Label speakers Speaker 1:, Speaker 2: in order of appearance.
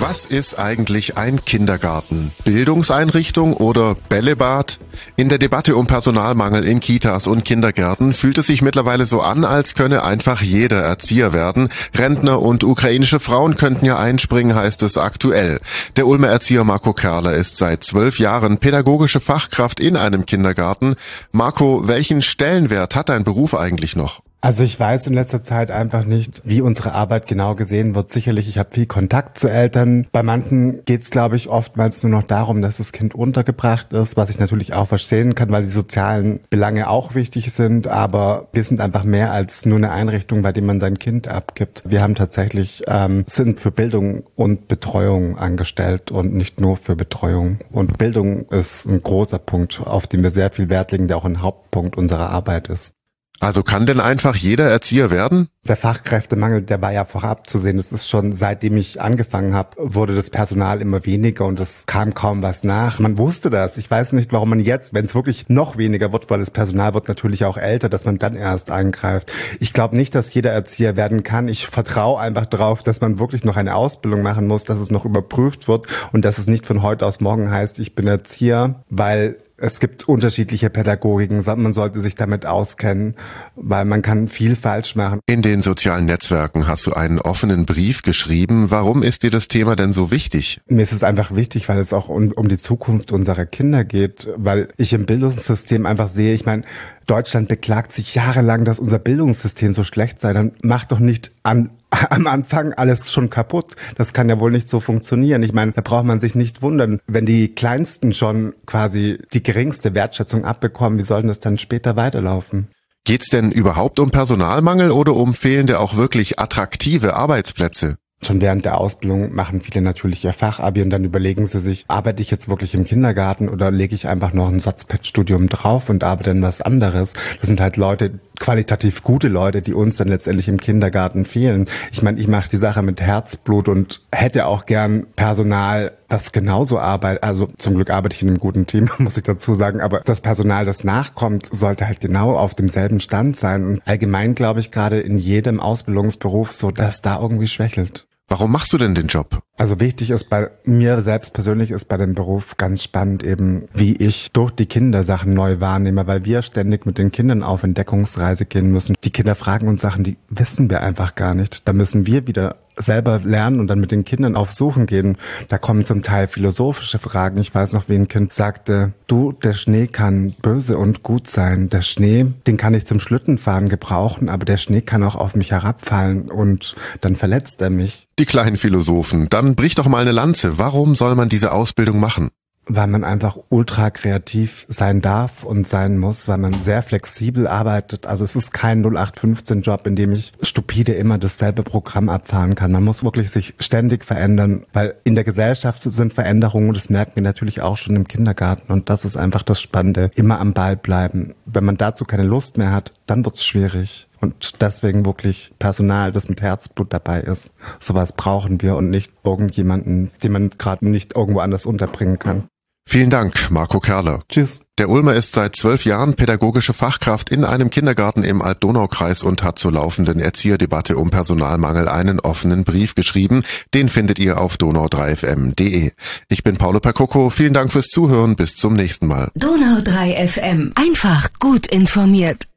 Speaker 1: Was ist eigentlich ein Kindergarten? Bildungseinrichtung oder Bällebad? In der Debatte um Personalmangel in Kitas und Kindergärten fühlt es sich mittlerweile so an, als könne einfach jeder Erzieher werden. Rentner und ukrainische Frauen könnten ja einspringen, heißt es aktuell. Der Ulmer Erzieher Marco Kerler ist seit 12 Jahren pädagogische Fachkraft in einem Kindergarten. Marco, welchen Stellenwert hat dein Beruf eigentlich noch?
Speaker 2: Also ich weiß in letzter Zeit einfach nicht, wie unsere Arbeit genau gesehen wird. Sicherlich, ich habe viel Kontakt zu Eltern. Bei manchen geht es, glaube ich, oftmals nur noch darum, dass das Kind untergebracht ist, was ich natürlich auch verstehen kann, weil die sozialen Belange auch wichtig sind. Aber wir sind einfach mehr als nur eine Einrichtung, bei der man sein Kind abgibt. Wir haben tatsächlich, sind für Bildung und Betreuung angestellt und nicht nur für Betreuung. Und Bildung ist ein großer Punkt, auf den wir sehr viel Wert legen, der auch ein Hauptpunkt unserer Arbeit ist.
Speaker 1: Also kann denn einfach jeder Erzieher werden?
Speaker 2: Der Fachkräftemangel, der war ja vorab zu sehen. Das ist schon, seitdem ich angefangen habe, wurde das Personal immer weniger und es kam kaum was nach. Man wusste das. Ich weiß nicht, warum man jetzt, wenn es wirklich noch weniger wird, weil das Personal wird natürlich auch älter, dass man dann erst eingreift. Ich glaube nicht, dass jeder Erzieher werden kann. Ich vertraue einfach darauf, dass man wirklich noch eine Ausbildung machen muss, dass es noch überprüft wird und dass es nicht von heute aus morgen heißt, ich bin Erzieher, weil es gibt unterschiedliche Pädagogiken, man sollte sich damit auskennen, weil man kann viel falsch machen.
Speaker 1: In den sozialen Netzwerken hast du einen offenen Brief geschrieben. Warum ist dir das Thema denn so wichtig?
Speaker 2: Mir ist es einfach wichtig, weil es auch um die Zukunft unserer Kinder geht, weil ich im Bildungssystem einfach sehe, ich meine, Deutschland beklagt sich jahrelang, dass unser Bildungssystem so schlecht sei. Dann macht doch nicht am Anfang alles schon kaputt. Das kann ja wohl nicht so funktionieren. Ich meine, da braucht man sich nicht wundern. Wenn die Kleinsten schon quasi die geringste Wertschätzung abbekommen, wie soll denn das dann später weiterlaufen?
Speaker 1: Geht's denn überhaupt um Personalmangel oder um fehlende, auch wirklich attraktive Arbeitsplätze?
Speaker 2: Schon während der Ausbildung machen viele natürlich ihr Fachabi und dann überlegen sie sich, arbeite ich jetzt wirklich im Kindergarten oder lege ich einfach noch ein Soz-Ped-Studium drauf und arbeite dann was anderes. Das sind halt Leute, qualitativ gute Leute, die uns dann letztendlich im Kindergarten fehlen. Ich meine, ich mache die Sache mit Herzblut und hätte auch gern Personal, das genauso arbeitet. Also zum Glück arbeite ich in einem guten Team, muss ich dazu sagen, aber das Personal, das nachkommt, sollte halt genau auf demselben Stand sein. Und allgemein glaube ich gerade in jedem Ausbildungsberuf so, dass da irgendwie schwächelt.
Speaker 1: Warum machst du denn den Job?
Speaker 2: Also wichtig ist bei mir selbst persönlich ist bei dem Beruf ganz spannend eben, wie ich durch die Kinder Sachen neu wahrnehme, weil wir ständig mit den Kindern auf Entdeckungsreise gehen müssen. Die Kinder fragen uns Sachen, die wissen wir einfach gar nicht. Da müssen wir wieder selber lernen und dann mit den Kindern auf Suchen gehen. Da kommen zum Teil philosophische Fragen. Ich weiß noch, wie ein Kind sagte, du, der Schnee kann böse und gut sein. Der Schnee, den kann ich zum Schlittenfahren gebrauchen, aber der Schnee kann auch auf mich herabfallen und dann verletzt er mich.
Speaker 1: Die kleinen Philosophen, dann brich doch mal eine Lanze. Warum soll man diese Ausbildung machen?
Speaker 2: Weil man einfach ultra kreativ sein darf und sein muss, weil man sehr flexibel arbeitet. Also es ist kein 0815-Job, in dem ich stupide immer dasselbe Programm abfahren kann. Man muss wirklich sich ständig verändern, weil in der Gesellschaft sind Veränderungen, das merken wir natürlich auch schon im Kindergarten und das ist einfach das Spannende. Immer am Ball bleiben. Wenn man dazu keine Lust mehr hat, dann wird's schwierig. Und deswegen wirklich Personal, das mit Herzblut dabei ist. Sowas brauchen wir und nicht irgendjemanden, den man gerade nicht irgendwo anders unterbringen kann.
Speaker 1: Vielen Dank, Marco Kerler.
Speaker 2: Tschüss.
Speaker 1: Der Ulmer ist seit 12 Jahren pädagogische Fachkraft in einem Kindergarten im Alb-Donau-Kreis und hat zur laufenden Erzieherdebatte um Personalmangel einen offenen Brief geschrieben. Den findet ihr auf donau3fm.de. Ich bin Paolo Percocco. Vielen Dank fürs Zuhören. Bis zum nächsten Mal.
Speaker 3: Donau 3 FM. Einfach gut informiert.